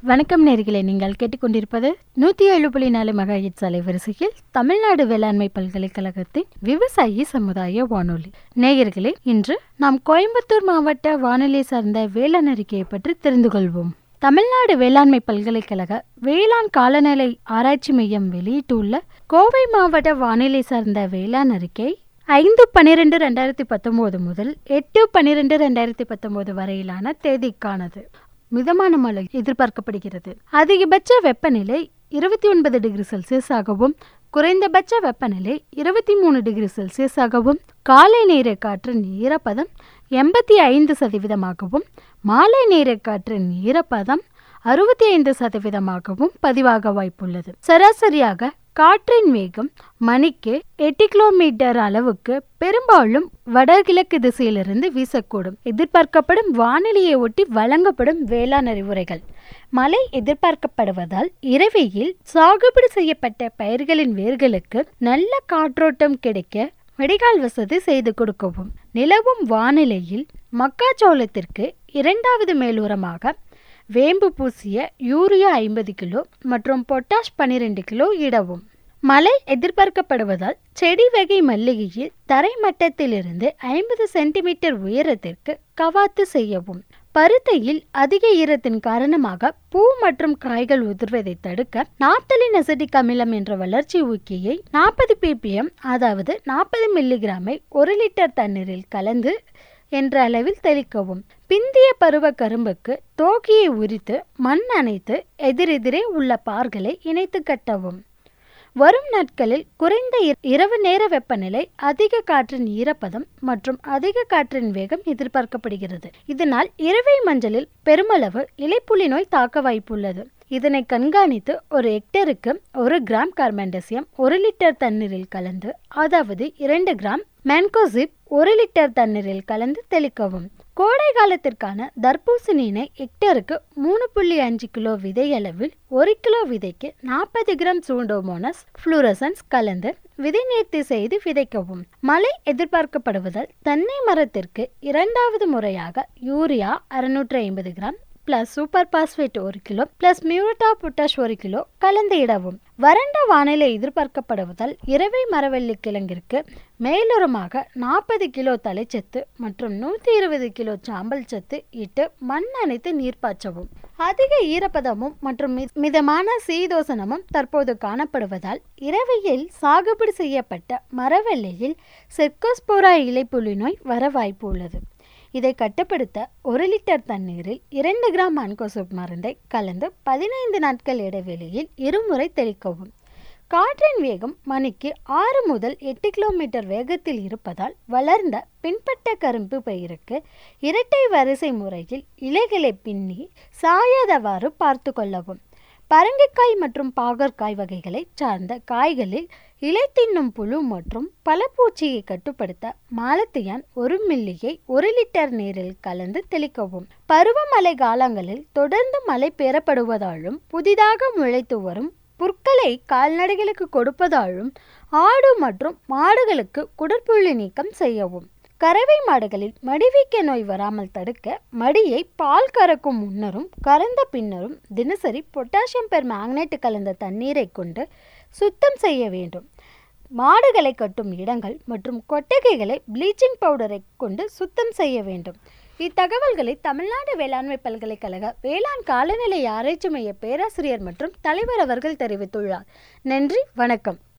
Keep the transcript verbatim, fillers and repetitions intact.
வணக்கம் நேயர்களே, நீங்கள் கேட்டுக்கொண்டிருப்பது நூற்றி ஏழு புள்ளி நாலு மெகாஹெர்ட்ஸ் அலைவரிசையில் தமிழ்நாடு வேளாண்மை பல்கலைக்கழகத்தின் விவசாயி சமுதாய வானொலி. நேயர்களே, இன்று நாம் கோயம்புத்தூர் மாவட்ட வானொலி சார்ந்த வேளாண் அறிக்கையை பற்றி தெரிந்து கொள்வோம். தமிழ்நாடு வேளாண்மை பல்கலைக்கழக வேளாண் காலநிலை ஆராய்ச்சி மையம் வெளியிட்டுள்ள கோவை மாவட்ட வானிலை சார்ந்த வேளாண் அறிக்கை ஐந்து பன்னிரெண்டு ரெண்டாயிரத்தி பத்தொன்பது முதல் எட்டு பன்னிரெண்டு ரெண்டாயிரத்தி பத்தொன்பது வரையிலான தேதிக்கானது. மிதமான மழை எதிர்பார்க்கப்படுகிறது. அதிகபட்ச வெப்பநிலை இருபத்தி ஒன்பது டிகிரி செல்சியஸ் ஆகவும் குறைந்தபட்ச வெப்பநிலை இருபத்தி மூணு டிகிரி செல்சியஸ் ஆகவும் காலை நேர காற்றின் ஈரப்பதம் எண்பத்தி ஐந்து சதவீதமாகவும் மாலை நேர காற்றின் ஈரப்பதம் அறுபத்தி ஐந்து சதவீதமாகவும் பதிவாக வாய்ப்புள்ளது. சராசரியாக காற்றின் வேகம் மணிக்கு எட்டு கிலோமீட்டர் அளவுக்கு பெரும்பாலும் வடகிழக்கு திசையிலிருந்து வீசக்கூடும். எதிர்பார்க்கப்படும் வானிலையை ஒட்டி வழங்கப்படும் வேளாண் அறிவுரைகள். மழை எதிர்பார்க்கப்படுவதால் இரவையில் சாகுபடி செய்யப்பட்ட பயிர்களின் வேர்களுக்கு நல்ல காற்றோட்டம் கிடைக்க வடிகால் வசதி செய்து கொடுக்கவும். நிலவும் வானிலையில் மக்காச்சோளத்திற்கு இரண்டாவது மேலுரமாக வேம்பு பூசிய யூரியா ஐம்பது கிலோ மற்றும் பொட்டாஷ் பன்னிரண்டு கிலோ இடவும். மழை எதிர்பார்க்கப்படுவதால் செடி வகை மல்லிகையில் தரை மட்டத்திலிருந்து ஐம்பது சென்டிமீட்டர் உயரத்திற்கு கவாத்து செய்யவும். பருத்தியில் அதிக ஈரத்தின் காரணமாக பூ மற்றும் காய்கள் உதிர்வதை தடுக்க நாப்தலின் அசிட்டிக் அமிலம் என்ற வளர்ச்சி ஊக்கியை நாற்பது பிபிஎம் அதாவது நாற்பது மில்லிகிராமை ஒரு லிட்டர் தண்ணீரில் கலந்து என்ற அளவில் தெளிக்கவும். பிந்திய பருவ கரும்புக்கு தோக்கியை உரித்து மண் அணைத்து எதிரெதிரே உள்ள பார்களை இணைத்து கட்டவும். வரும் நாட்களில் குறைந்த இரவு நேர வெப்பநிலை, அதிக காற்றின் ஈரப்பதம் மற்றும் அதிக காற்றின் வேகம் எதிர்பார்க்கப்படுகிறது. இதனால் இரவை மஞ்சளில் பெருமளவு இலைப்புலி நோய் தாக்க வாய்ப்புள்ளது. இதனை கண்காணித்து ஒரு ஹெக்டருக்கு ஒரு கிராம் கார்பன்டசியம் ஒரு லிட்டர் தண்ணீரில் கலந்து அதாவது இரண்டு கிராம் மேன்கோசிப் ஒரு லிட்டர் தண்ணீரில் கலந்து தெளிக்கவும். கோடை காலத்திற்கான தர்பூசணியினை ஹெக்டருக்கு மூணு புள்ளி அஞ்சு கிலோ விதை அளவில் ஒரு கிலோ விதைக்கு நாற்பது கிராம் சூடோமோனஸ் புளூரசன்ஸ் கலந்து விதை நேர்த்தி செய்து விதைக்கவும். மழை எதிர்பார்க்கப்படுவதால் தென்னை மரத்திற்கு இரண்டாவது முறையாக யூரியா அறுநூற்று ஐம்பது கிராம் பிளஸ் சூப்பர் பாஸ்பேட் ஒரு கிலோ பிளஸ் மியூரட்டா பொட்டாஷ் ஒரு கிலோ கலந்து இடவும். வறண்ட வானிலை எதிர்பார்க்கப்படுவதால் இரவை மரவள்ளி கிழங்கிற்கு மேலுரமாக நாற்பது கிலோ தலைச்சத்து மற்றும் நூற்றி இருபது கிலோ சாம்பல் சத்து இட்டு மண் அணைத்து நீர் பாய்ச்சவும். அதிக ஈரப்பதமும் மற்றும் மிதமான சீதோசனமும் தற்போது காணப்படுவதால் இரவையில் சாகுபடி செய்யப்பட்ட மரவள்ளியில் செர்கோஸ்போரா இலைப்புலி நோய் வர வாய்ப்பு உள்ளது. இதை கட்டுப்படுத்த ஒரு லிட்டர் தண்ணீரில் இரண்டு கிராம் மான்கோசோப் மருந்தை கலந்து பதினைந்து நாட்கள் இடைவெளியில் இருமுறை தெளிக்கவும். காற்றின் வேகம் மணிக்கு ஆறு முதல் எட்டு கிலோமீட்டர் வேகத்தில் இருப்பதால் வளர்ந்த பின்பட்ட கரும்பு பயிருக்கு இரட்டை வரிசை முறையில் இலைகளை பின்னி சாயாதவாறு பார்த்து கொள்ளவும். பரங்கிக்காய் மற்றும் பாகற்காய் வகைகளை சார்ந்த காய்களில் இலை தின்னும் புழு மற்றும் பழப்பூச்சியை கட்டுப்படுத்த மாலத்தியான் ஒரு மில்லியை ஒரு லிட்டர் நீரில் கலந்து தெளிக்கவும். பருவமழை காலங்களில் தொடர்ந்து மழை பெறப்படுவதாலும் புதிதாக முளைத்து வரும் புற்களை கால்நடைகளுக்கு கொடுப்பதாலும் ஆடு மற்றும் மாடுகளுக்கு குடற்புள்ளி நீக்கம் செய்யவும். கறவை மாடுகளில் மடிவீக்க நோய் வராமல் தடுக்க மடியை பால் கறக்கும் முன்னரும் கறந்த பின்னரும் தினசரி பொட்டாசியம் பெர் மேக்னேட் கலந்த தண்ணீரை கொண்டு சுத்தம் செய்ய வேண்டும். மாடுகளை கட்டும் இடங்கள் மற்றும் கொட்டகைகளை ப்ளீச்சிங் பவுடரை கொண்டு சுத்தம் செய்ய வேண்டும். இத்தகவல்களை தமிழ்நாடு வேளாண்மை பல்கலைக்கழக வேளாண் காலநிலை ஆராய்ச்சி மைய பேராசிரியர் மற்றும் தலைவர் அவர்கள் தெரிவித்துள்ளார். நன்றி, வணக்கம்.